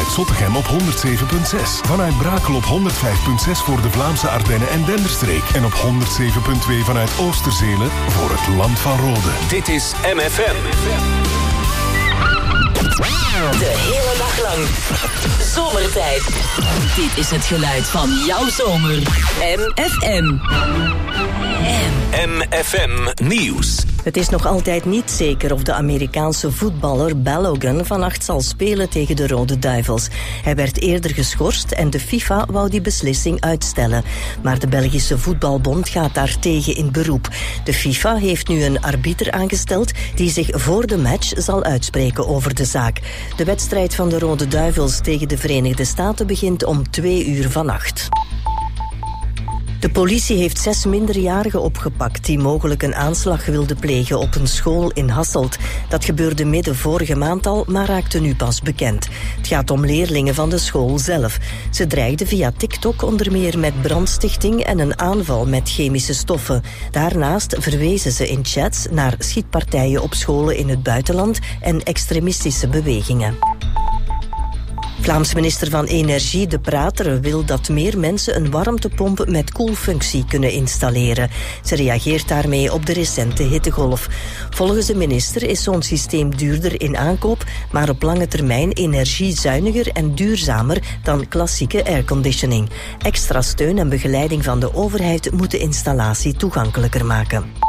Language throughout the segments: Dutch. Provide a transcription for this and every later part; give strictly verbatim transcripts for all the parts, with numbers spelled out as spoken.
Vanuit Zottegem op honderd zeven komma zes. Vanuit Brakel op honderd vijf komma zes voor de Vlaamse Ardennen en Denderstreek. En op honderd zeven komma twee vanuit Oosterzelen voor het Land van Rode. Dit is M F M. De hele dag lang. Zomertijd. Dit is het geluid van jouw zomer. M F M. M F M Nieuws. Het is nog altijd niet zeker of de Amerikaanse voetballer Balogun vannacht zal spelen tegen de Rode Duivels. Hij werd eerder geschorst en de FIFA wou die beslissing uitstellen. Maar de Belgische Voetbalbond gaat daartegen in beroep. De FIFA heeft nu een arbiter aangesteld die zich voor de match zal uitspreken over de zaak. De wedstrijd van de Rode Duivels tegen de Verenigde Staten begint om twee uur vannacht. De politie heeft zes minderjarigen opgepakt die mogelijk een aanslag wilden plegen op een school in Hasselt. Dat gebeurde midden vorige maand al, maar raakte nu pas bekend. Het gaat om leerlingen van de school zelf. Ze dreigden via TikTok onder meer met brandstichting en een aanval met chemische stoffen. Daarnaast verwezen ze in chats naar schietpartijen op scholen in het buitenland en extremistische bewegingen. Vlaams minister van Energie De Prater wil dat meer mensen een warmtepomp met koelfunctie kunnen installeren. Ze reageert daarmee op de recente hittegolf. Volgens de minister is zo'n systeem duurder in aankoop, maar op lange termijn energiezuiniger en duurzamer dan klassieke airconditioning. Extra steun en begeleiding van de overheid moet de installatie toegankelijker maken.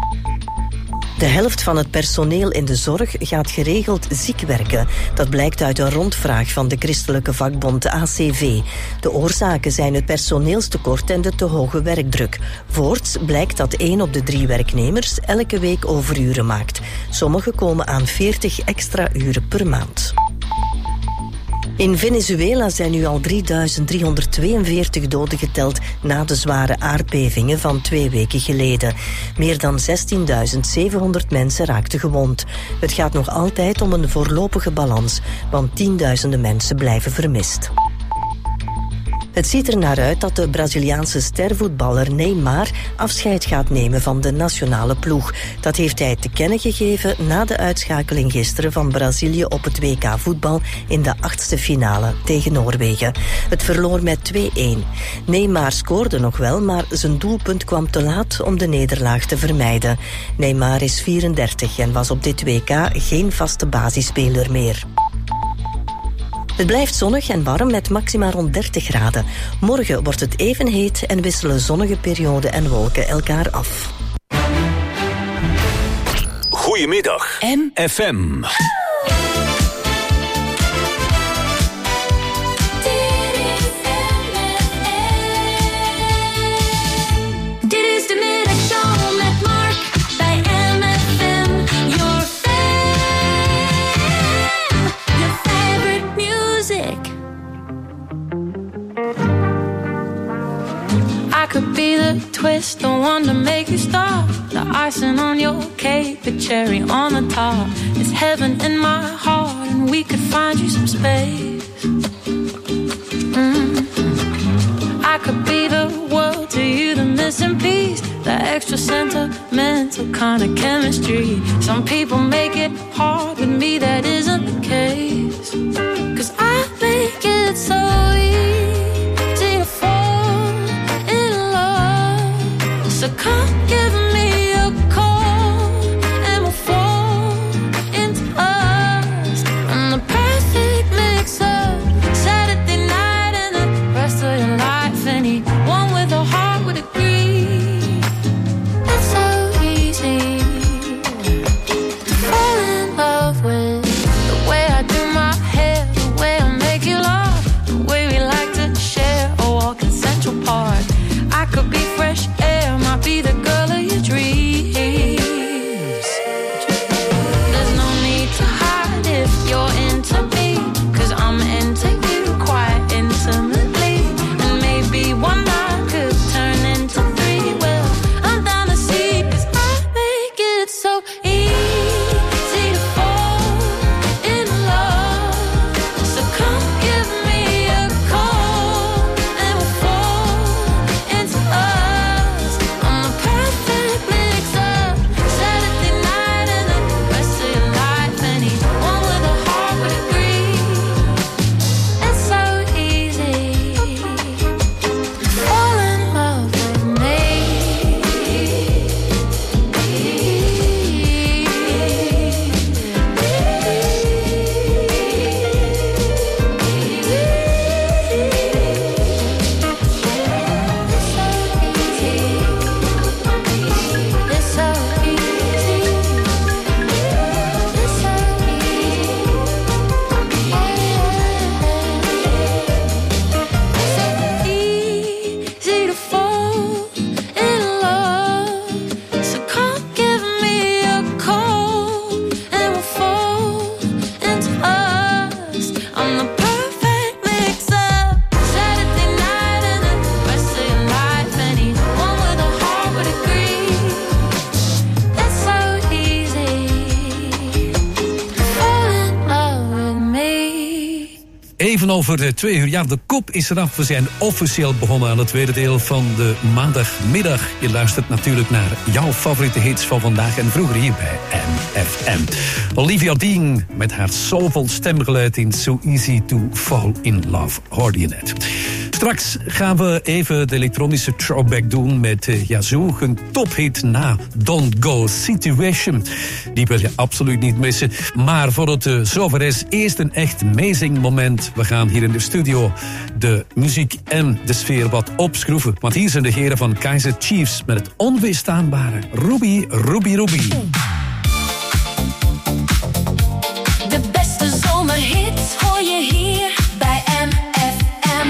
De helft van het personeel in de zorg gaat geregeld ziek werken. Dat blijkt uit een rondvraag van de christelijke vakbond A C V. De oorzaken zijn het personeelstekort en de te hoge werkdruk. Voorts blijkt dat één op de drie werknemers elke week overuren maakt. Sommigen komen aan veertig extra uren per maand. In Venezuela zijn nu al drieduizend driehonderdtweeënveertig doden geteld na de zware aardbevingen van twee weken geleden. Meer dan zestienduizend zevenhonderd mensen raakten gewond. Het gaat nog altijd om een voorlopige balans, want tienduizenden mensen blijven vermist. Het ziet er naar uit dat de Braziliaanse stervoetballer Neymar afscheid gaat nemen van de nationale ploeg. Dat heeft hij te kennen gegeven na de uitschakeling gisteren van Brazilië op het W K voetbal in de achtste finale tegen Noorwegen. Het verloor met twee-een. Neymar scoorde nog wel, maar zijn doelpunt kwam te laat om de nederlaag te vermijden. Neymar is vierendertig en was op dit W K geen vaste basisspeler meer. Het blijft zonnig en warm met maxima rond dertig graden. Morgen wordt het even heet en wisselen zonnige perioden en wolken elkaar af. Goedemiddag. M F M. Could be the twist, the one to make you stop. The icing on your cake, the cherry on the top. It's heaven in my heart, and we could find you some space. Mm-hmm. I could be the world to you, the missing piece, the extra sentimental kind of chemistry. Some people make it hard, with me that isn't the case. 'Cause I make it so easy to fall in love. So come give me a call and we'll fall into us. And the perfect mix of Saturday night and the rest of your life. Anyone with a heart would agree. It's so easy to fall in love with Even over de twee uur. Ja, de kop is eraf. We zijn officieel begonnen aan het tweede deel van de maandagmiddag. Je luistert natuurlijk naar jouw favoriete hits van vandaag en vroeger hier bij M F M. Olivia Dean met haar soulvol stemgeluid in So Easy to Fall in Love, hoorde je net. Straks gaan we even de elektronische throwback doen met uh, Yazoo, een tophit na Don't Go Situation. Die wil je absoluut niet missen. Maar voor het uh, zover is, eerst een echt amazing moment. We gaan hier in de studio de muziek en de sfeer wat opschroeven. Want hier zijn de heren van Kaiser Chiefs met het onweerstaanbare Ruby, Ruby, Ruby. De beste zomerhits hoor je hier bij M F M.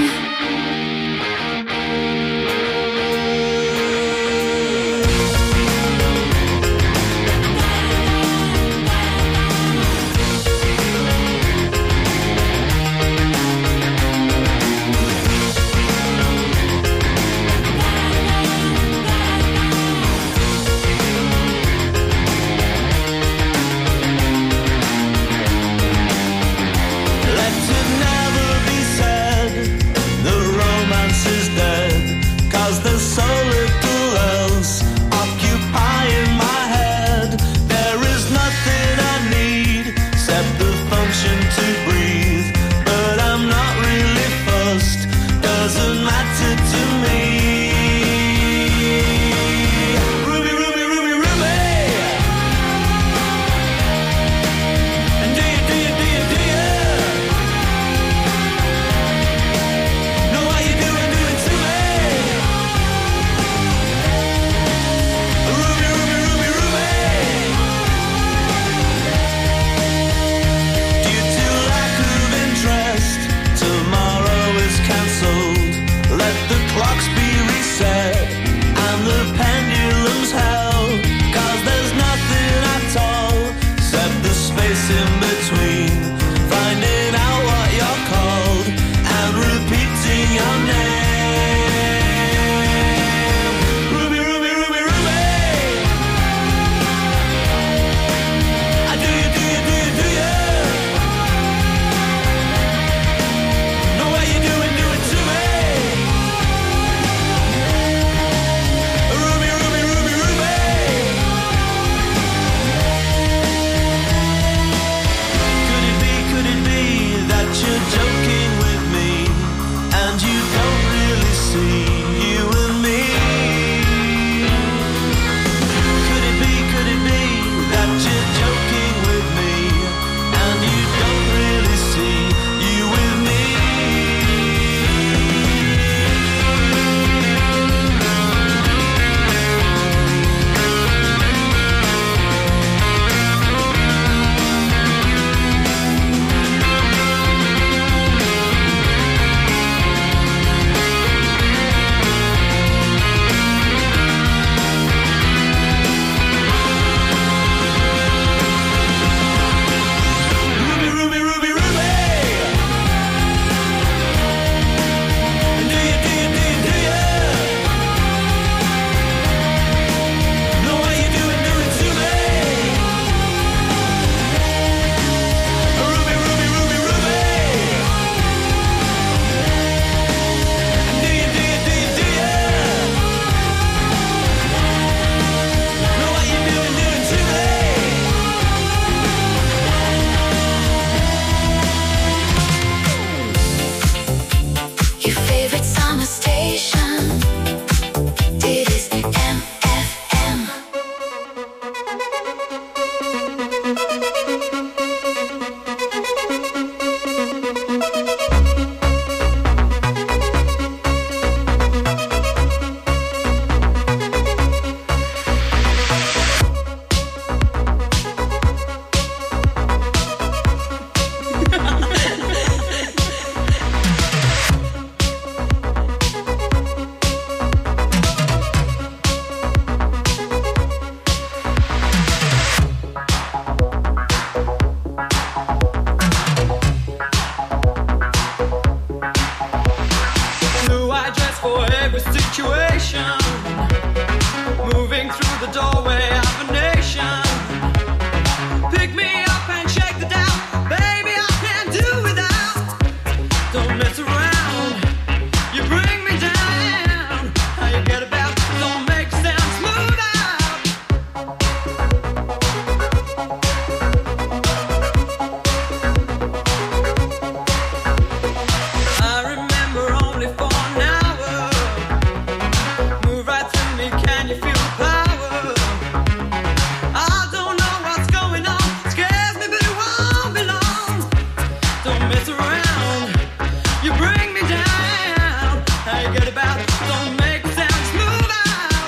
don't mess around. You bring me down. How you get about? Don't make sounds, move out.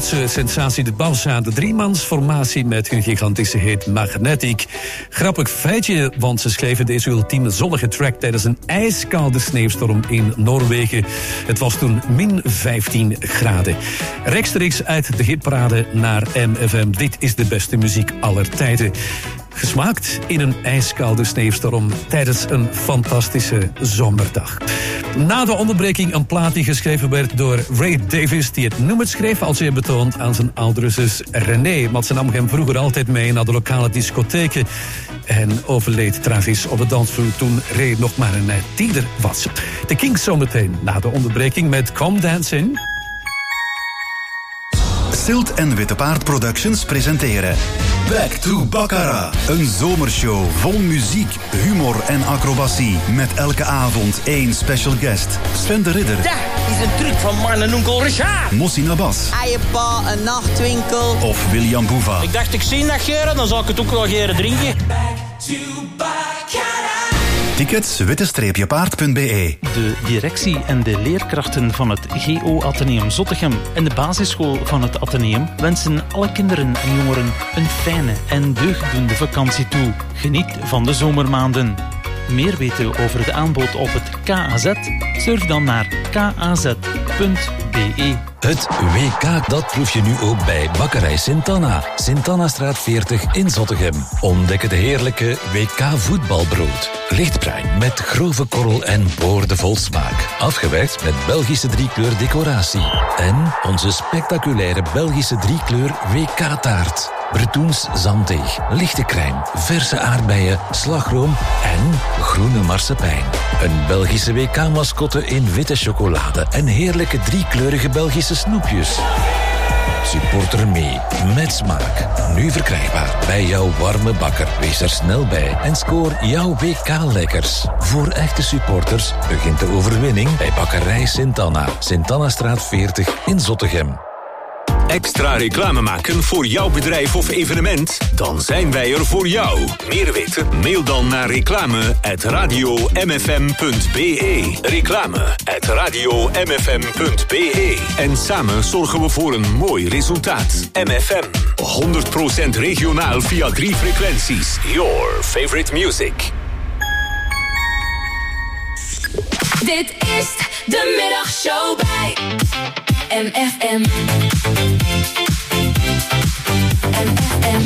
Duitse sensatie de Balsa, de driemansformatie met hun gigantische hit Magnetic. Grappig feitje, want ze schreven deze ultieme zonnige track tijdens een ijskoude sneeuwstorm in Noorwegen. Het was toen min vijftien graden. Rechtstreeks uit de hitparade naar M F M. Dit is de beste muziek aller tijden. Gesmaakt in een ijskoude sneeuwstorm tijdens een fantastische zomerdag. Na de onderbreking een plaat die geschreven werd door Ray Davies, die het nummer schreef als eerbetoon aan zijn oudere zus René. Want ze nam hem vroeger altijd mee naar de lokale discotheken en overleed tragisch op de dansvloer toen Ray nog maar een tiener was. De Kings zometeen na de onderbreking met Come Dancing. Silt en Witte Paard Productions presenteren Back to Baccarat. Een zomershow vol muziek, humor en acrobatie. Met elke avond één special guest. Sven de Ridder. Dat is een truc van man en onkel Richard. Mossina Bas. Eiepa, een nachtwinkel. Of William Boeva. Ik dacht, ik zie dat geren, dan zal ik het ook wel geren drinken. Back to Baccarat. Tickets witte-paard punt b e. De directie en de leerkrachten van het G O Atheneum Zottegem en de basisschool van het Atheneum wensen alle kinderen en jongeren een fijne en deugddoende vakantie toe. Geniet van de zomermaanden. Meer weten over het aanbod op het K A Z? Surf dan naar k a z punt b e. Het W K, dat proef je nu ook bij Bakkerij Sint-Anna. Sint-Annastraat veertig in Zottegem. Ontdek het heerlijke W K voetbalbrood. Lichtbruin met grove korrel en boordevol smaak. Afgewerkt met Belgische driekleur decoratie. En onze spectaculaire Belgische driekleur W K-taart. Bretoens zanddeeg, lichte crème, verse aardbeien, slagroom en groene marsepein. Een Belgische W K-mascotte in witte chocolade en heerlijke driekleurige Belgische snoepjes. Supporter mee, met smaak. Nu verkrijgbaar bij jouw warme bakker. Wees er snel bij en scoor jouw W K-lekkers. Voor echte supporters begint de overwinning bij Bakkerij Sint-Anna. Sint-Annastraat veertig in Zottegem. Extra reclame maken voor jouw bedrijf of evenement? Dan zijn wij er voor jou. Meer weten? Mail dan naar reclame at radio m f m punt b e. Reclame at radio m f m punt b e. En samen zorgen we voor een mooi resultaat. M F M. honderd procent regionaal via drie frequenties. Your favorite music. Dit is de middagshow bij M F M. M F M.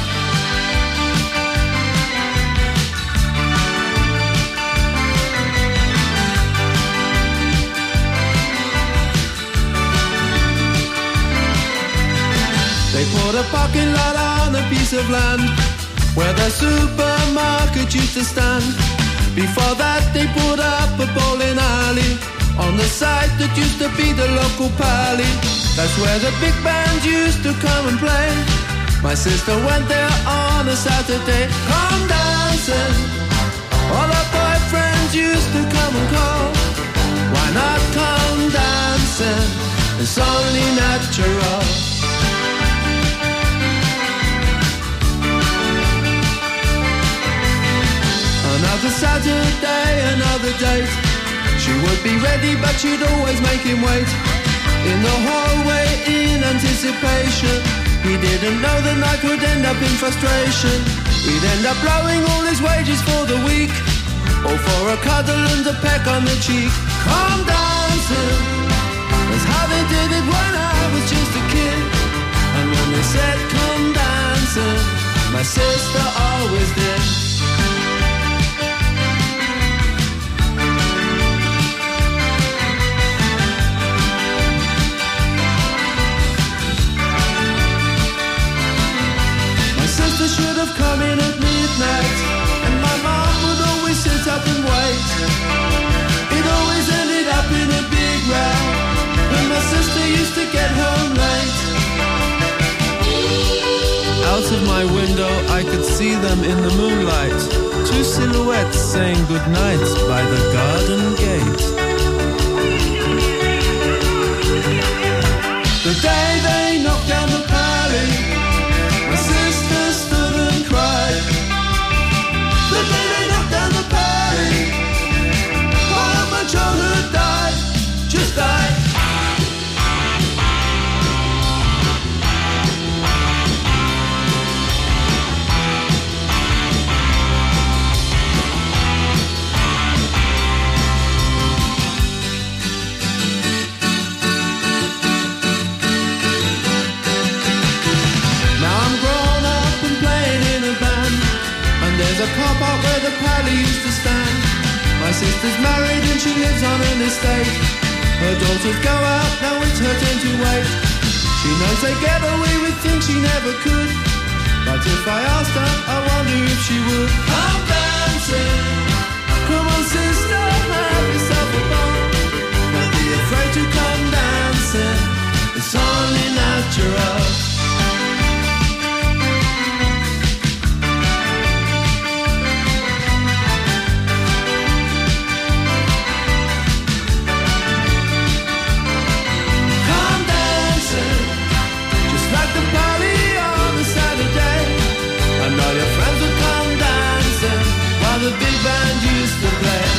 They put a parking lot on a piece of land where the supermarket used to stand. Before that they put up a bowling alley on the site that used to be the local pally. That's where the big band used to come and play. My sister went there on a Saturday. Come dancing. All her boyfriends used to come and call. Why not come dancing? It's only natural. Another Saturday, another date. She would be ready, but she'd always make him wait. In the hallway, in anticipation. He didn't know the night would end up in frustration. He'd end up blowing all his wages for the week, or for a cuddle and a peck on the cheek. Come dancing, that's how they did it when I was just a kid. And when they said come dancing, my sister always did. Should have come in at midnight, and my mom would always sit up and wait. It always ended up in a big row when my sister used to get home late. Out of my window I could see them in the moonlight, two silhouettes saying goodnight by the garden gate. The day they knocked down the pally, my sister stood and cried. The day they knocked down the party, all of my childhood died, just died. the pally used to stand. My sister's married and she lives on an estate. Her daughters go out, now it's her turn to wait. She knows they get away with things she never could. But if I asked her, I wonder if she would. Come dancing, come on sister, have yourself a ball. Don't be afraid to come dancing, it's only natural. Like the party on a Saturday, and all your friends would come dancing while the big band used to play.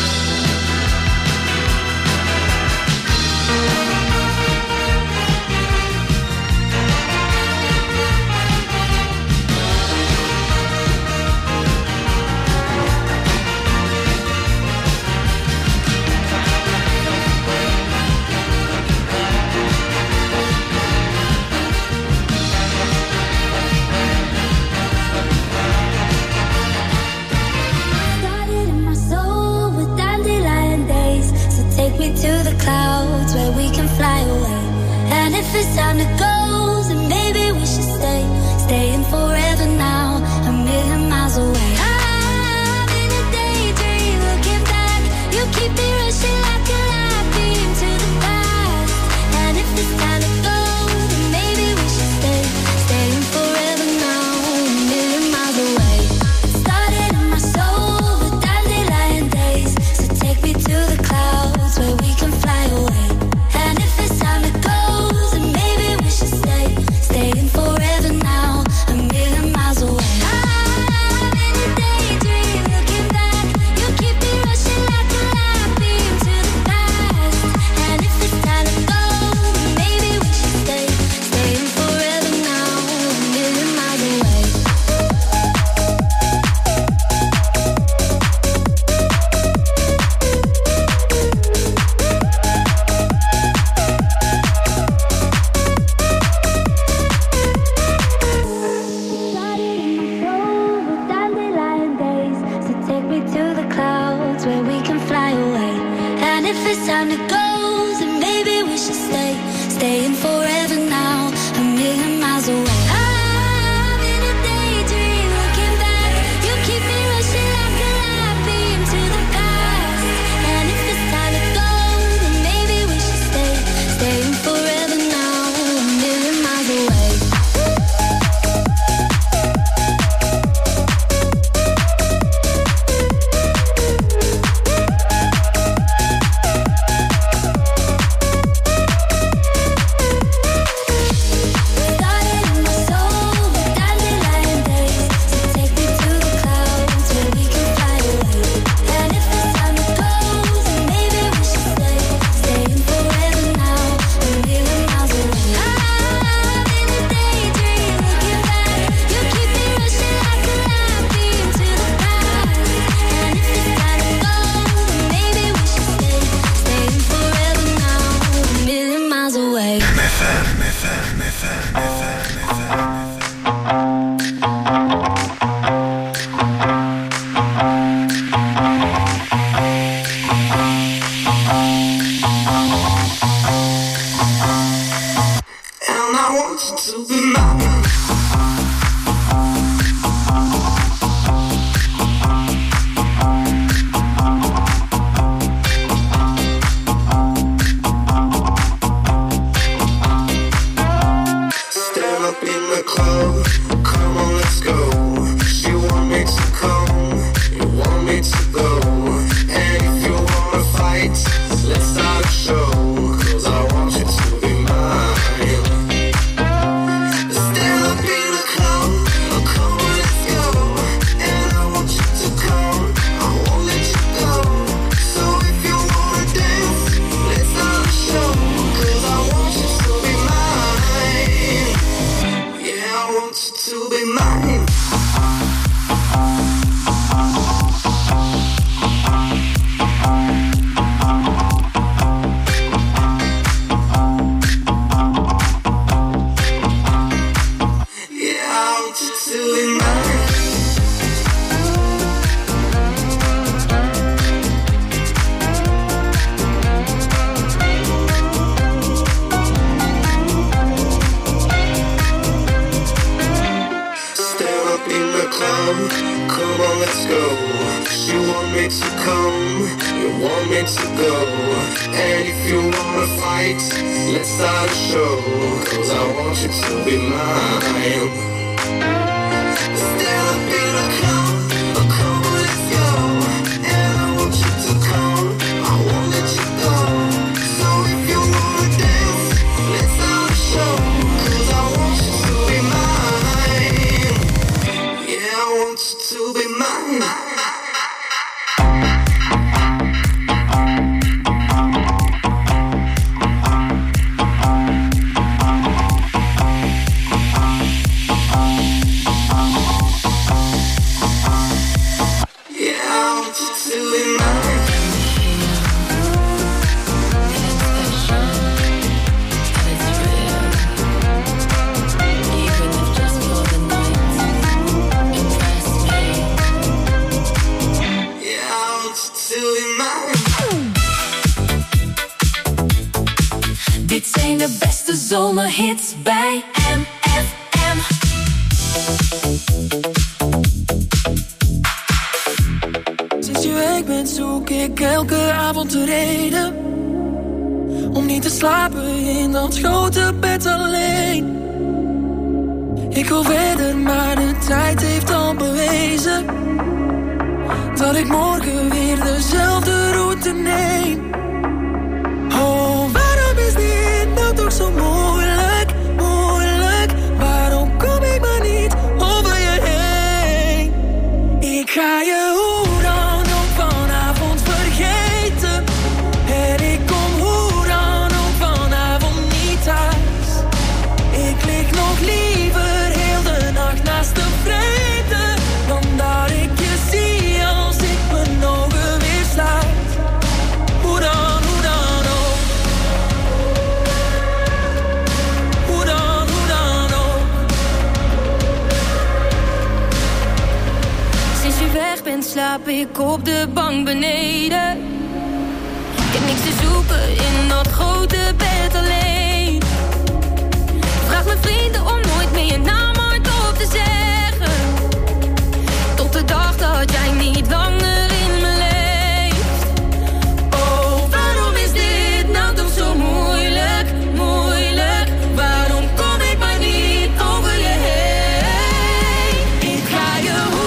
To the clouds where we can fly away. And if it's time to go, then maybe we should stay. Staying forever now, a million miles away. I'm in a daydream, looking back. You keep me rushing like a light beam to the past. And if it's time to go, then maybe we should stay. Staying forever now, a million miles away. It started in my soul with dandelion days. So take me to the clouds where we can fly away. And if it's time to go, then maybe we should stay. Staying forever now, a million miles away. I'm in a daydream, looking back. You keep me rushing like a light beam to the past. And if it's time to go, then maybe we should stay. Staying forever now, a million miles away. Dandelion days, so take me to the clouds where we can fly away. And if it's time to go, then maybe we should stay. Staying forever now, a million miles away. I'm in a daydream, looking back. You keep me rushing like a light beam to the past. And if it's time to go, then maybe we should stay. Staying forever now, a million miles away. come, come on, let's go. You want me to come, you want me to go. And if you wanna fight, let's start a show. Cause I want you to be mine. Stand up in a come, a come on, let's go. And I want you to come, I won't let you go. So if you wanna dance, let's start a show. Cause I want you to be mine. Yeah, I want you to be mine. Dit zijn de beste zomerhits bij M F M. Sinds je weg bent zoek ik elke avond de reden om niet te slapen in dat grote bed alleen. Ik wil verder, maar de tijd heeft al bewezen dat ik morgen weer dezelfde route neem. Oh, waarom is dit nou toch zo moeilijk, moeilijk? Waarom kom ik maar niet over je heen? Ik ga je hoe dan ook vanavond vergeten. En ik kom hoe dan ook vanavond niet thuis. Ik lig nog liever heel de nacht naast de vreemde dan dat ik je zie als ik mijn ogen weer sluit. Hoe dan? Slaap ik op de bank beneden. Ik heb niks te zoeken in dat grote bed alleen. Vraag mijn vrienden om nooit meer je naam hardop te zeggen. Tot de dag dat jij niet langer in me leeft. Oh, waarom is dit nou toch zo moeilijk, moeilijk? Waarom kom ik maar niet over je heen? Ik ga je hoe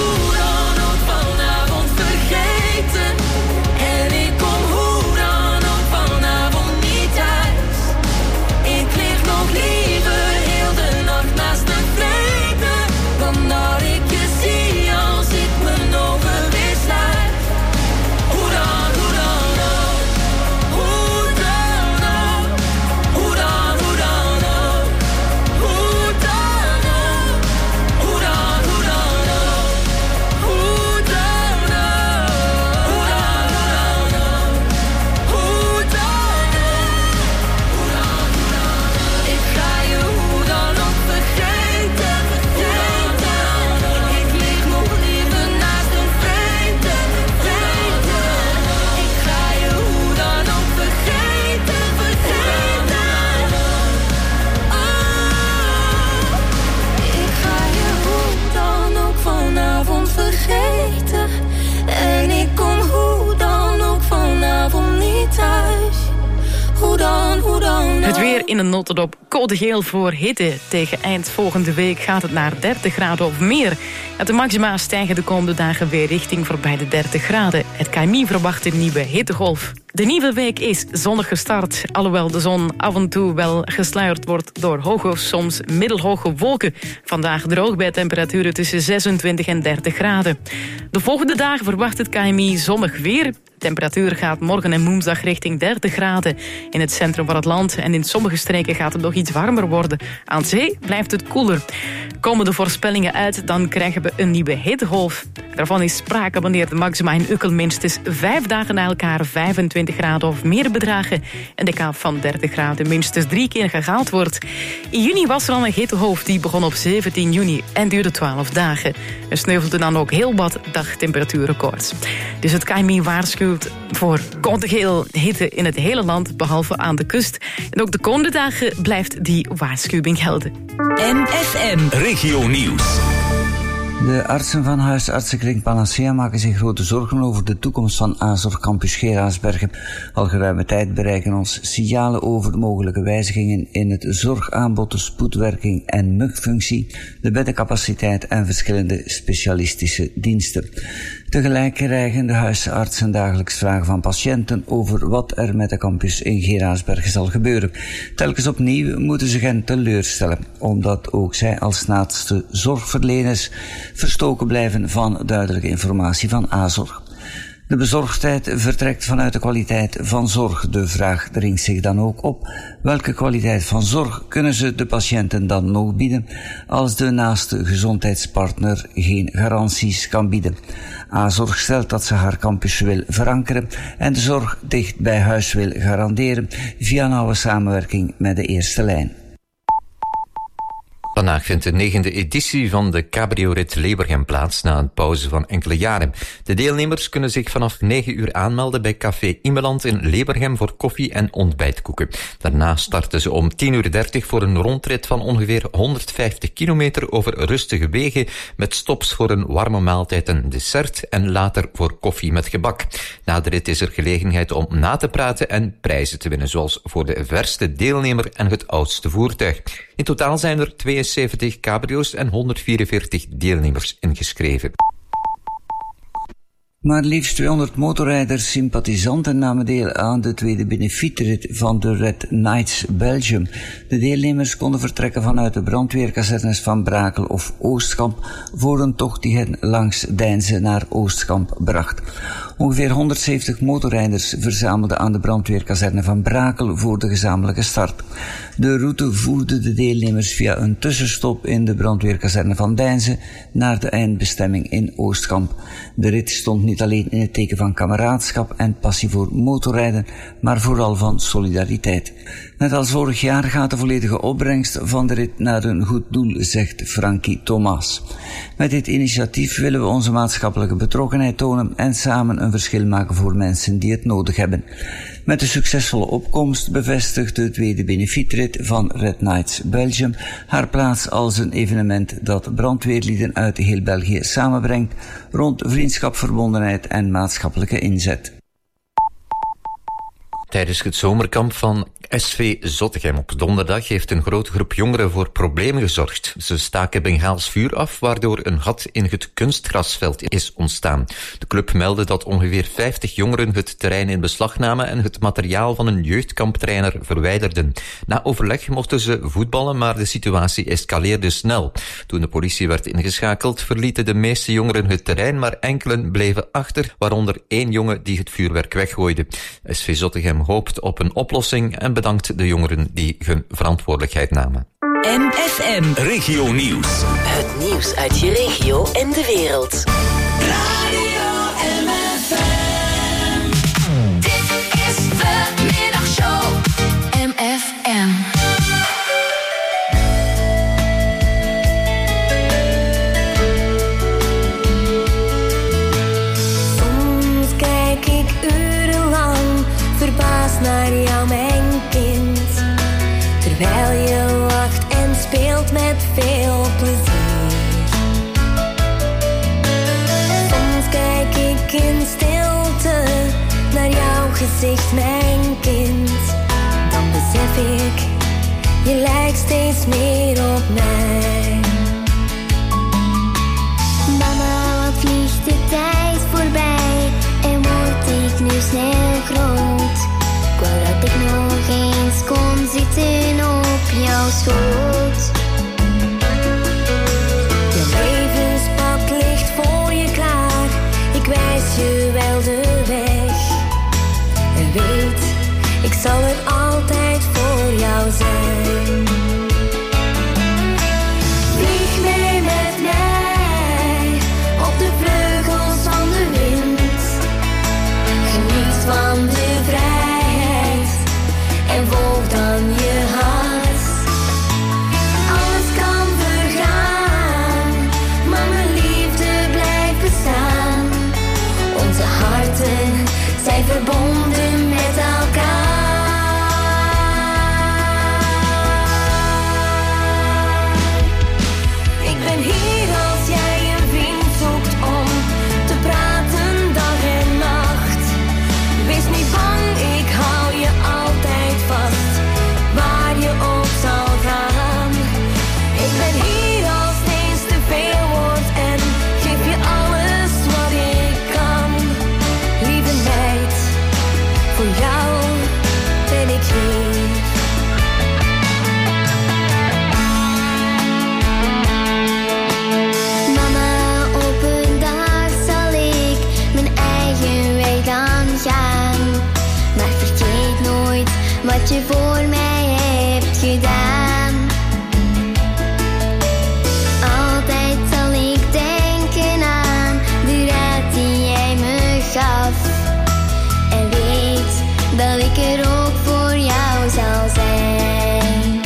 Het weer in een notendop. Code geel voor hitte. Tegen eind volgende week gaat het naar dertig graden of meer. De maxima stijgen de komende dagen weer richting voorbij de dertig graden. Het K M I verwacht een nieuwe hittegolf. De nieuwe week is zonnig gestart. Alhoewel de zon af en toe wel gesluierd wordt door hoge of soms middelhoge wolken. Vandaag droog bij temperaturen tussen zesentwintig en dertig graden. De volgende dagen verwacht het K M I zonnig weer. De temperatuur gaat morgen en woensdag richting dertig graden. In het centrum van het land en in sommige streken gaat het nog iets warmer worden. Aan zee blijft het koeler. Komen de voorspellingen uit, dan krijgen we een nieuwe hittegolf. Daarvan is sprake wanneer de maxima in Ukkel minstens vijf dagen na elkaar vijfentwintig graden of meer bedragen en de kaap van dertig graden minstens drie keer gehaald wordt. In juni was er al een hittegolf die begon op zeventien juni en duurde twaalf dagen. Er sneuvelden dan ook heel wat dagtemperatuurrecords. Dus het K M I waarschuwt voor code geel hitte in het hele land, behalve aan de kust. En ook de komende dagen blijft die waarschuwing gelden. M F M Regio Nieuws. De artsen van huisartsenkring Panacea maken zich grote zorgen over de toekomst van Azorg Campus Geraardsbergen. Al geruime tijd bereiken ons signalen over mogelijke wijzigingen in het zorgaanbod, de spoedwerking en mugfunctie, de beddencapaciteit en verschillende specialistische diensten. Tegelijk krijgen de huisartsen dagelijks vragen van patiënten over wat er met de campus in Geraardsbergen zal gebeuren. Telkens opnieuw moeten ze hen teleurstellen, omdat ook zij als naaste zorgverleners verstoken blijven van duidelijke informatie van Azorg. De bezorgdheid vertrekt vanuit de kwaliteit van zorg. De vraag dringt zich dan ook op: welke kwaliteit van zorg kunnen ze de patiënten dan nog bieden als de naaste gezondheidspartner geen garanties kan bieden? Azorg stelt dat ze haar campus wil verankeren en de zorg dicht bij huis wil garanderen via nauwe samenwerking met de eerste lijn. Vandaag vindt de negende editie van de Cabrio-rit Lebergem plaats na een pauze van enkele jaren. De deelnemers kunnen zich vanaf negen uur aanmelden bij Café Immeland in Lebergem voor koffie en ontbijtkoeken. Daarna starten ze om tien uur dertig voor een rondrit van ongeveer honderdvijftig kilometer over rustige wegen met stops voor een warme maaltijd en dessert en later voor koffie met gebak. Na de rit is er gelegenheid om na te praten en prijzen te winnen, zoals voor de verste deelnemer en het oudste voertuig. In totaal zijn er tweeënzeventig cabrio's en honderdvierenveertig deelnemers ingeschreven. Maar liefst tweehonderd motorrijders, sympathisanten namen deel aan de tweede benefietrit van de Red Knights Belgium. De deelnemers konden vertrekken vanuit de brandweerkazernes van Brakel of Oostkamp voor een tocht die hen langs Deinze naar Oostkamp bracht. Ongeveer honderdzeventig motorrijders verzamelden aan de brandweerkazerne van Brakel voor de gezamenlijke start. De route voerde de deelnemers via een tussenstop in de brandweerkazerne van Deinze naar de eindbestemming in Oostkamp. De rit stond niet alleen in het teken van kameraadschap en passie voor motorrijden, maar vooral van solidariteit. Net als vorig jaar gaat de volledige opbrengst van de rit naar een goed doel, zegt Frankie Thomas. Met dit initiatief willen we onze maatschappelijke betrokkenheid tonen en samen een verschil maken voor mensen die het nodig hebben. Met de succesvolle opkomst bevestigt de tweede benefietrit van Red Knights Belgium haar plaats als een evenement dat brandweerlieden uit heel België samenbrengt rond vriendschap, verbondenheid en maatschappelijke inzet. Tijdens het zomerkamp van S V Zottegem op donderdag heeft een grote groep jongeren voor problemen gezorgd. Ze staken Bengaals vuur af, waardoor een gat in het kunstgrasveld is ontstaan. De club meldde dat ongeveer vijftig jongeren het terrein in beslag namen en het materiaal van een jeugdkamptrainer verwijderden. Na overleg mochten ze voetballen, maar de situatie escaleerde snel. Toen de politie werd ingeschakeld, verlieten de meeste jongeren het terrein, maar enkelen bleven achter, waaronder één jongen die het vuurwerk weggooide. S V Zottegem hoopt op een oplossing en bedankt de jongeren die hun verantwoordelijkheid namen. M F M Regio Nieuws. Het nieuws uit je regio en de wereld. Radio M F M. Dit is de middagshow. M F M. Soms kijk ik urenlang verbaasd naar jou, mijn kind, terwijl je lacht en speelt met veel plezier. Soms kijk ik in stilte naar jouw gezicht, mijn kind, dan besef ik, je lijkt steeds meer op mij. Mama, wat vliegt de tijd voorbij en word ik nu snel groot. Ik wou dat ik nog eens kon zitten op jouw schoot. Je levenspad ligt voor je klaar, ik wijs je wel de weg. En weet, ik zal er altijd voor jou zijn. Vlieg mee met mij op de vleugels van de wind. Geniet van de vrijheid en volg dan je hart. Alles kan vergaan, maar mijn liefde blijft bestaan. Onze harten zijn verbonden met elkaar. je voor mij hebt gedaan. Altijd zal ik denken aan de raad die jij me gaf. En weet dat ik er ook voor jou zal zijn.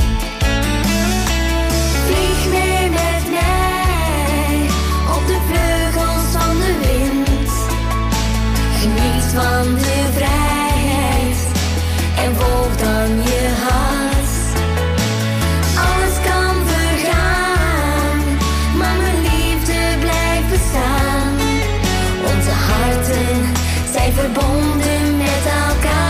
Vlieg mee met mij op de vleugels van de wind. Geniet van de vrijheid en volg dan je hart. Alles kan vergaan, maar mijn liefde blijft bestaan. Onze harten zijn verbonden met elkaar.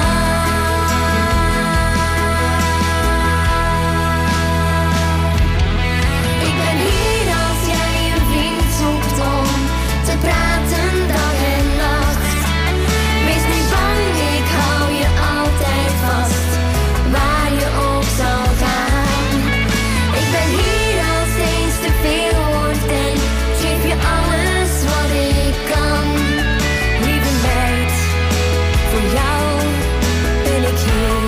Ik ben hier als jij een vriend zoekt om te praten dag en nacht. Wees niet bang, ik hou je altijd vast, waar je ook zal gaan. Ik ben hier als eens te veel wordt en geef je alles wat ik kan. Lieve meid, voor jou ben ik hier.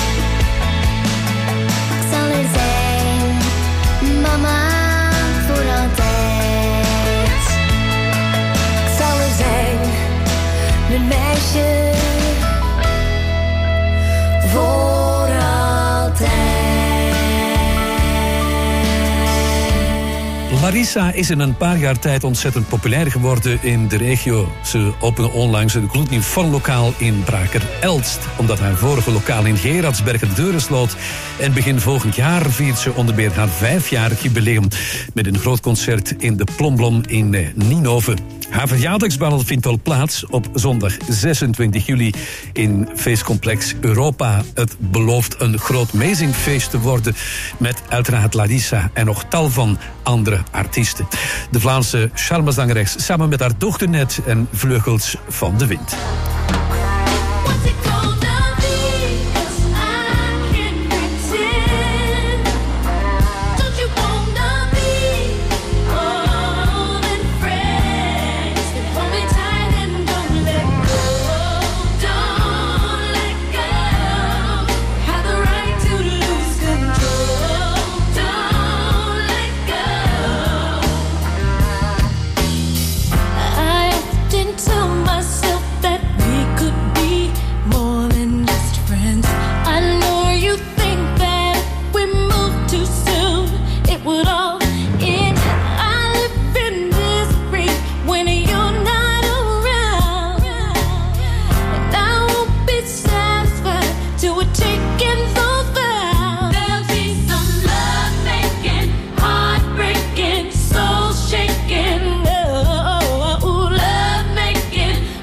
Ik zal er zijn, mama, voor altijd. Ik zal er zijn, mijn meisje, voor altijd. Larissa is in een paar jaar tijd ontzettend populair geworden in de regio. Ze opende onlangs een gloednieuw vormlokaal in Braker-Elst, omdat haar vorige lokaal in Gerardsbergen de deuren sloot. En begin volgend jaar viert ze onder meer haar vijfjarig jubileum met een groot concert in de Plomblom in eh, Ninove. Haar verjaardagsbal vindt al plaats op zondag zesentwintig juli in feestcomplex Europa. Het belooft een groot amazingfeest te worden met uiteraard Larissa en nog tal van andere artiesten. De Vlaamse charmezangeres samen met haar dochter Net en Vleugels van de Wind. I often tell myself that we could be more than just friends. I know you think that if we moved too soon, it would all end. I live in misery when you're not around, and I won't be satisfied till we're taking those vows. There'll be some love making, heartbreaking, soul shaking. Oh, love making,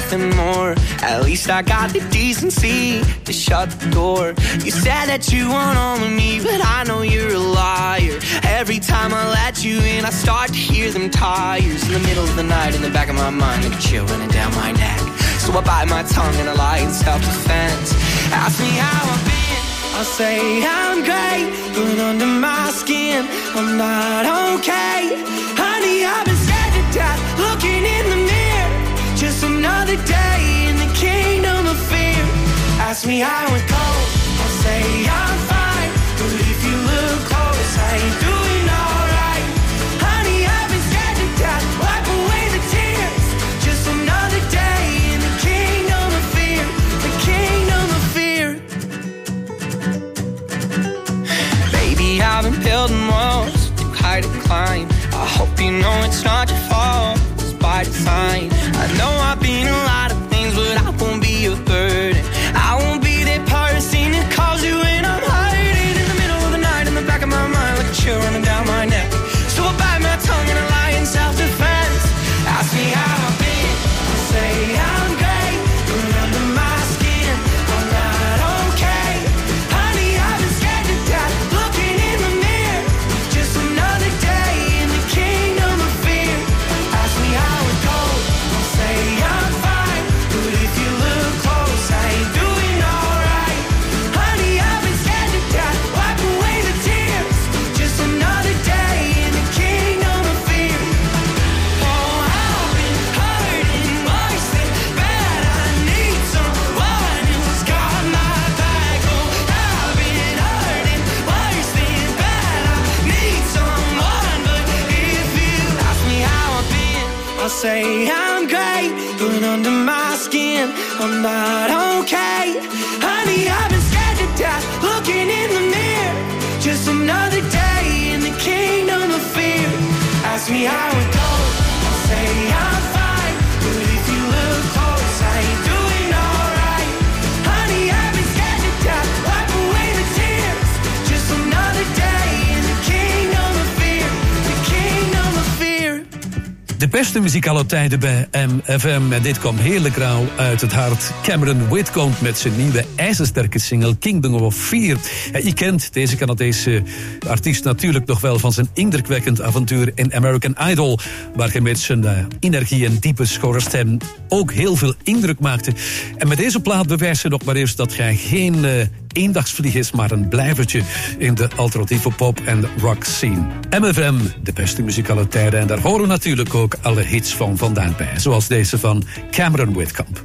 nothing more. At least I got the decency to shut the door. You said that you want all of me, but I know you're a liar. Every time I let you in, I start to hear them tires in the middle of the night, in the back of my mind, like a chill running down my neck. So I bite my tongue and I lie in self-defense. Ask me how I've been, I'll say I'm great, but under my skin, I'm not okay. Honey, I've been scared to death, looking in the mirror. Just another day in the kingdom of fear. Ask me how it goes, I'll say I'm fine, but if you look close, I ain't doing alright. Honey, I've been scared to death, wipe away the tears. Just another day in the kingdom of fear, the kingdom of fear. Baby, I've been building walls too high to climb. I hope you know it's not your fault, it's by design. I know I've been a lot of things, but I won't be a burden. I won't be that person that calls you when I'm hiding in the middle of the night, in the back of my mind, like a chill running down my neck. So I bite my tongue and I lie in self-defense. Ask me how I've been, I'll say I'm great, but under my skin, I'm not okay. Honey, I've been scared to death, looking in the mirror. Just another day in the kingdom of fear. Ask me how it goes, I'll say I'm fine, but if you look close, I ain't doing alright. Honey, I've been scared to death, wipe away the tears. Just another day in the kingdom of fear. Oh, I've been hurting worse than bad. I need someone who's got my back. Oh, I've been hurting worse than bad. I need someone, but if you ask me how I've been, I'll say I'm great, but under my skin, I'm not okay. Honey, I've been scared to death, looking in the mirror. Just another day in the kingdom of fear. Ask me how it goes, I'll say I'm fine, but if you look close, I ain't doing alright. Honey, I've been scared to death, wipe away the tears. Just another day in the kingdom of fear, the kingdom of fear. De beste muziek aller tijden bij M F M. En dit kwam heerlijk rauw uit het hart. Cameron Whitcomb met zijn nieuwe ijzersterke single Kingdom of Fear. Ja, je kent deze Canadese artiest natuurlijk nog wel van zijn indrukwekkend avontuur in American Idol, waar hij met zijn uh, energie en diepe schorre stem ook heel veel indruk maakte. En met deze plaat bewijst hij nog maar eens dat hij geen uh, eendagsvlieg is, maar een blijvertje in de alternatieve pop- en rock scene. M F M, de beste muziek aller tijden. En daar horen natuurlijk ook alle hits van vandaan bij. Zoals deze van Cameron Whitcomb.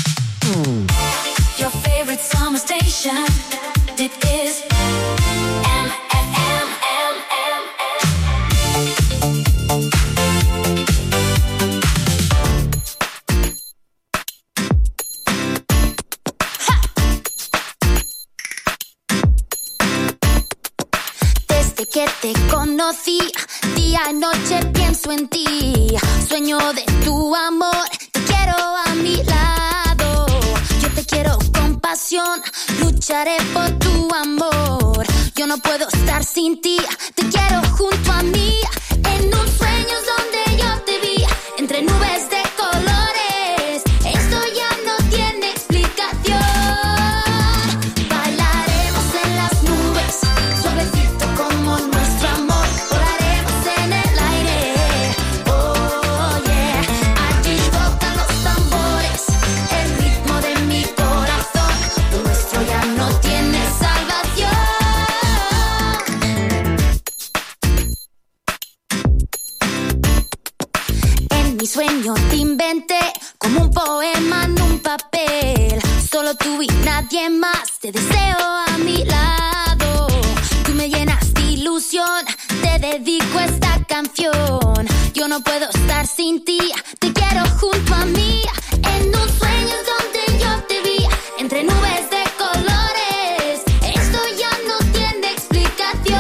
Your favorite summer station. Dit is M F M. Desde que te conocí, día y noche pienso en ti. Sueño de tu amor, te quiero a mi lado. Yo te quiero con pasión, lucharé por tu amor. Yo no puedo estar sin ti, te quiero junto a mí. En un sueño es donde yo te vi, entre nubes de colores. Esto ya no tiene explicación. Bailaremos en las nubes, suavecito como nuestro amor. Volaremos en el aire, oh yeah. Allí tocan los tambores, el ritmo de mi corazón. Lo nuestro ya no tiene salvación. En mi sueño te inventé como un poema en un papel. Solo tú y nadie más, te deseo a mi lado. Tú me llenas de ilusión, te dedico esta canción. Yo no puedo estar sin ti, te quiero junto a mí. En un sueño es donde yo te vi, entre nubes de colores. Esto ya no tiene explicación.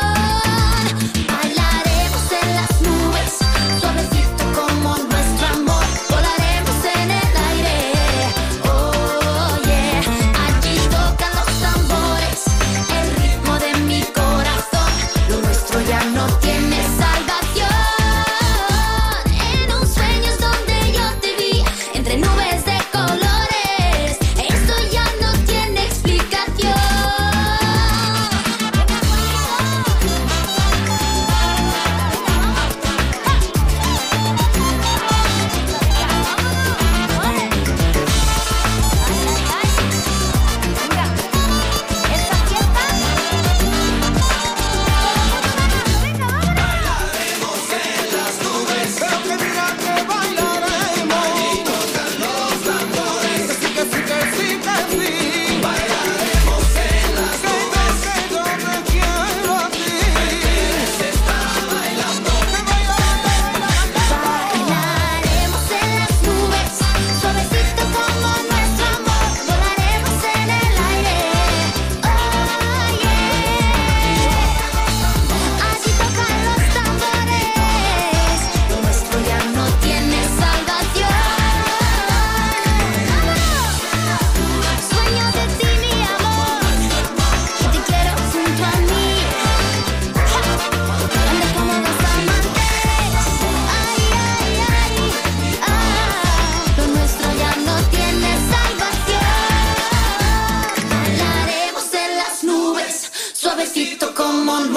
Bailaremos en las nubes, suavecito como nuestro amor. Volaremos en el aire, oh yeah. Allí tocan los tambores, el ritmo de mi corazón. Lo nuestro ya no tiene salvación. En un sueño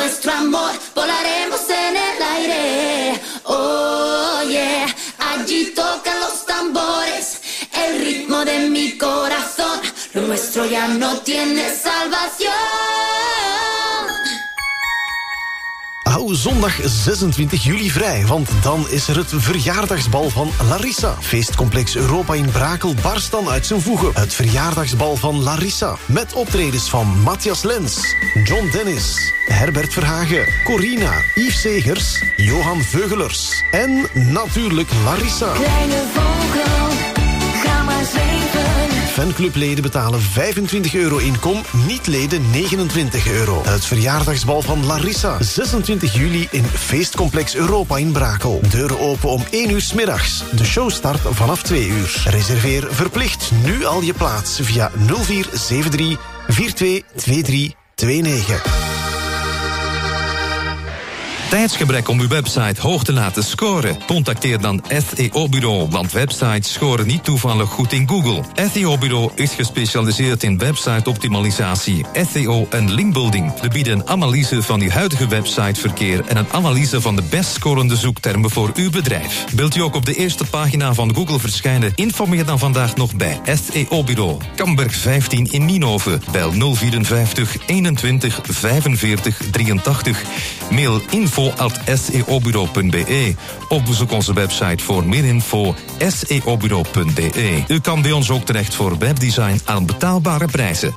nuestro amor volaremos en el aire. Oh yeah, allí tocan los tambores, el ritmo de mi corazón. Lo nuestro ya no tiene salvación. Hou zondag zesentwintig juli vrij, want dan is er het verjaardagsbal van Larissa. Feestcomplex Europa in Brakel barst dan uit zijn voegen. Het verjaardagsbal van Larissa. Met optredens van Matthias Lens, John Dennis, Herbert Verhagen, Corina, Yves Segers, Johan Veugelers en natuurlijk Larissa. Kleine vogel, ga maar zweven. Fanclubleden betalen vijfentwintig euro inkom, niet-leden negenentwintig euro. Het verjaardagsbal van Larissa, zesentwintig juli in Feestcomplex Europa in Brakel. Deuren open om één uur 's middags. De show start vanaf twee uur. Reserveer verplicht nu al je plaats via nul vier zeven drie vier twee twee drie twee negen. Tijdsgebrek om uw website hoog te laten scoren? Contacteer dan S E O-bureau, want websites scoren niet toevallig goed in Google. S E O-bureau is gespecialiseerd in website-optimalisatie, S E O en linkbuilding. We bieden een analyse van uw huidige websiteverkeer en een analyse van de best scorende zoektermen voor uw bedrijf. Wilt u ook op de eerste pagina van Google verschijnen? Informeer dan vandaag nog bij S E O-bureau. Kamberg vijftien in Nienhoven. Bel nul vierenvijftig eenentwintig vijfenveertig drieëntachtig. Mail info at s e o bureau punt b e of bezoek onze website voor meer info s e o bureau punt b e. U kan bij ons ook terecht voor webdesign aan betaalbare prijzen.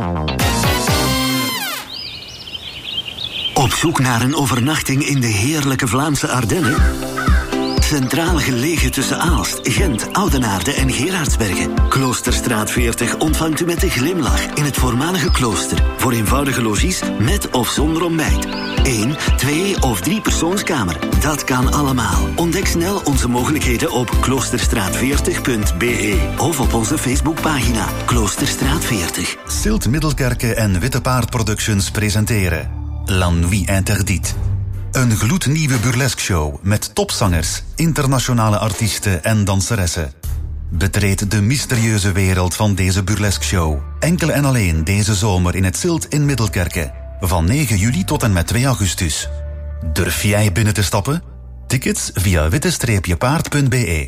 Op zoek naar een overnachting in de heerlijke Vlaamse Ardennen? Centraal gelegen tussen Aalst, Gent, Oudenaarde en Gerardsbergen. Kloosterstraat veertig ontvangt u met een glimlach in het voormalige klooster. Voor eenvoudige logies met of zonder ontbijt. Eén, twee of drie persoonskamer. Dat kan allemaal. Ontdek snel onze mogelijkheden op kloosterstraat veertig punt b e of op onze Facebookpagina Kloosterstraat veertig. Silt Middelkerke en Witte Paard Productions presenteren La Nuit Interdite. Een gloednieuwe burlesque show met topzangers, internationale artiesten en danseressen. Betreed de mysterieuze wereld van deze burlesque show. Enkel en alleen deze zomer in het Silt in Middelkerke. Van negen juli tot en met twee augustus. Durf jij binnen te stappen? Tickets via witte paard punt b e.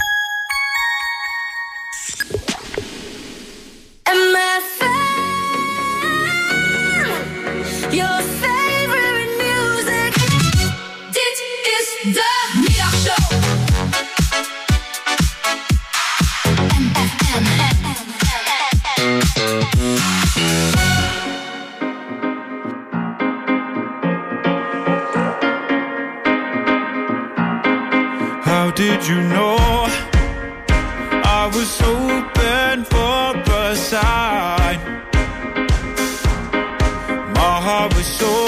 Your favorite music. Dit is de middagshow. M F M. How did you know I was hoping for a sign? My heart was so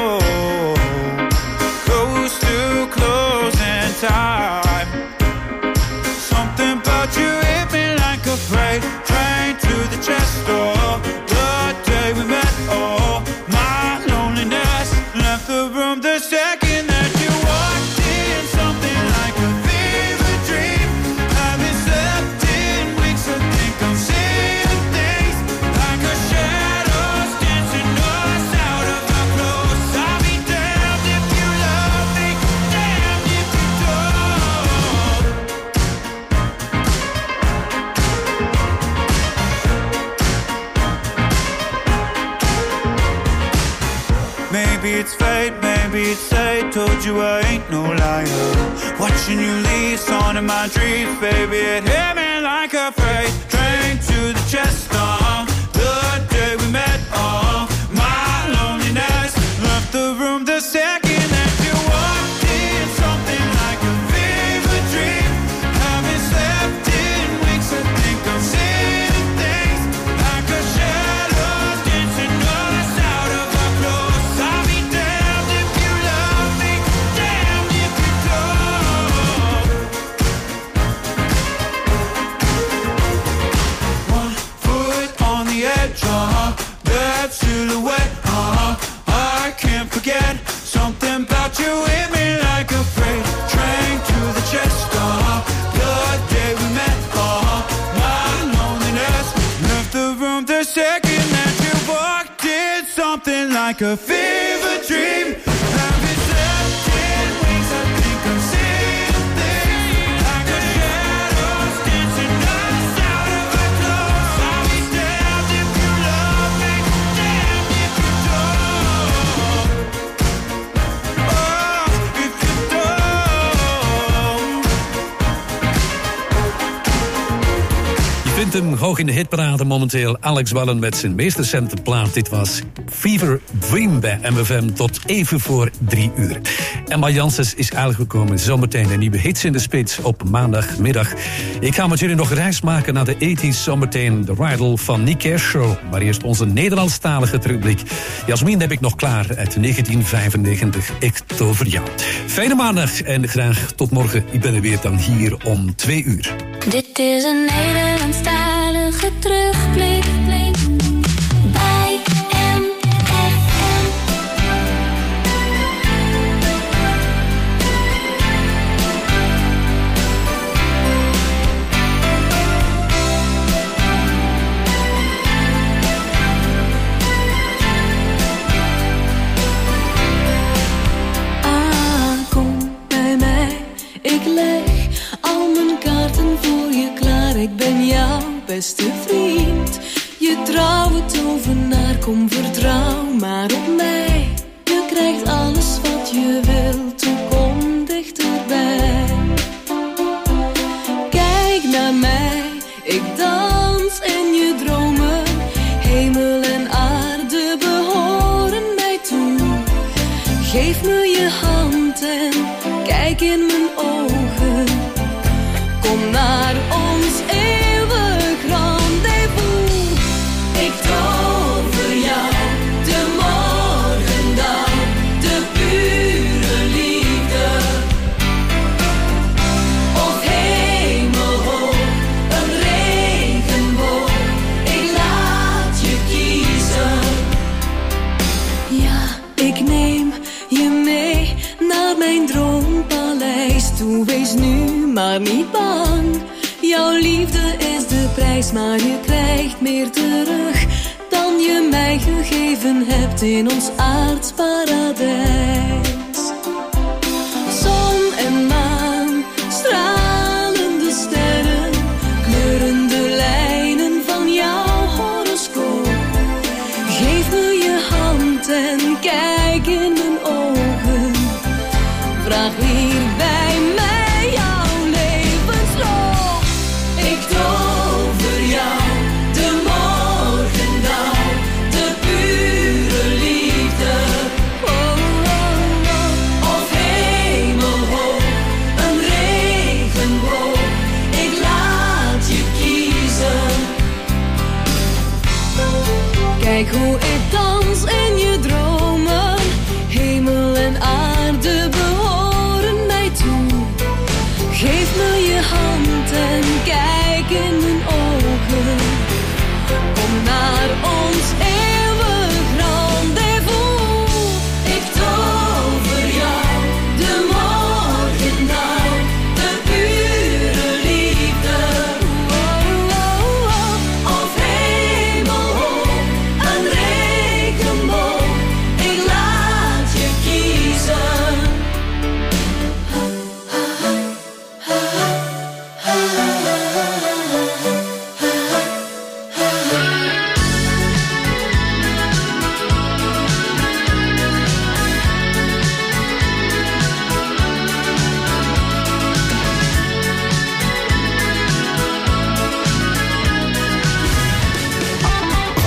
close to closing time. Something about you hit me like a freight train to the chest door. The day we met, oh, my loneliness left the room the second that you walked in. Something like a fever dream. Haven't slept in weeks, I think I'm seeing things like a shadows dancing us out of our clothes. I'll be damned if you love me, damned if you don't. Maybe it's fate, maybe it's fate. Told you I ain't no liar. Watching you leave, on in my dreams, baby. It hit me like a freight train to the chest. Uh, the day we met, oh, my loneliness left the room the second that you walked in. Something like a fever dream. Haven't slept in weeks, I think I'm seeing things like a shadow dancing us out of our clothes. I'll be damned if you love me, damned if you don't. One foot on the edge, uh-huh, that silhouette, uh-huh, I can't forget. Something about you hit me like a freight train to the chest, uh-huh, the day we met, uh-huh, my loneliness left the room the second that you walked in. Something like a fever dream. vindt hem hoog in de hitparade momenteel. Alex Wallen met zijn meest recente plaat. Dit was Fever Dream bij M F M tot even voor drie uur. Emma Janssens is aangekomen. Zometeen een nieuwe hits in de spits op maandagmiddag. Ik ga met jullie nog een reis maken naar de tachtiger zometeen. De Riddle van Nick Kershaw. Maar eerst onze Nederlandstalige terugblik. Jasmin heb ik nog klaar uit negentien vijfennegentig. Ik tover jou. Fijne maandag en graag tot morgen. Ik ben er weer dan hier om twee uur. Dit is een Nederlandstalige terugblik bij M F M. Ah, kom bij mij, ik leg al mijn kaarten voor je klaar. Ik ben jouw beste vriend, je trouwe tovenaar. Kom, vertrouw maar op mij. Je krijgt alles wat je wilt, toe kom dichterbij. Kijk naar mij, ik dans in je dromen. Hemel en aarde behoren mij toe. Geef me je hand en kijk in mijn ogen. Kom naar ons eeuwig rendezvous. Ik tover jou, de morgendauw, de pure liefde. Of hemelhoog, een regenboog, ik laat je kiezen. Ja, ik neem je mee naar mijn droompaleis toe. Wees nu maar niet bang. Jouw liefde is de prijs, maar je krijgt meer terug dan je mij gegeven hebt in ons aards paradijs. Zon en maan, stralende sterren, kleurende lijnen van jouw horoscoop. Geef me je hand en kijk in mijn ogen. Vraag hier bij mij jouw levensloop. Ik tover jou, de morgendauw, de pure liefde. Oh, oh, oh. Of hemelhoog, een regenboog, ik laat je kiezen. Kijk hoe ik dans in